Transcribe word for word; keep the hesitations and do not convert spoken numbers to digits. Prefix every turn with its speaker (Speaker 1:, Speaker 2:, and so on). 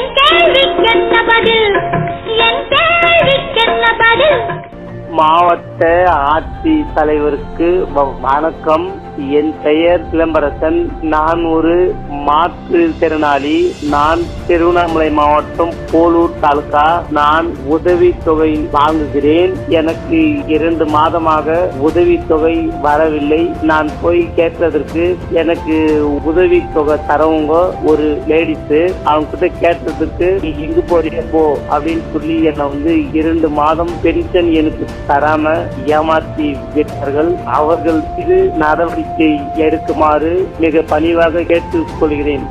Speaker 1: என் கேள்விக்கென்ன பதில்? என் கேள்விக்கென்ன பதில்?
Speaker 2: மாவட்ட ஆட்சி தலைவருக்கு வணக்கம். என் பெயர் சிலம்பரசன். நான் ஒரு மாற்றுத்திறனாளி. நான் திருவண்ணாமலை மாவட்டம் போலூர் தாலுகா. நான் உதவி தொகை வாங்குகிறேன். எனக்கு இரண்டு மாதமாக உதவி தொகை வரவில்லை. நான் போய் கேட்டதற்கு எனக்கு உதவி தொகை தரவங்க ஒரு லேடிஸ் அவங்க கிட்ட கேட்டதுக்கு இங்கு போறிய போ அப்படின்னு சொல்லி என்னை வந்து இரண்டு மாதம் பென்ஷன் எனக்கு தராம ஏமாற்றி விட்டார்கள். அவர்கள் இது நடவடிக்கை எடுக்குமாறு மிக பணிவாக கேட்டுக் கொள்கிறேன்.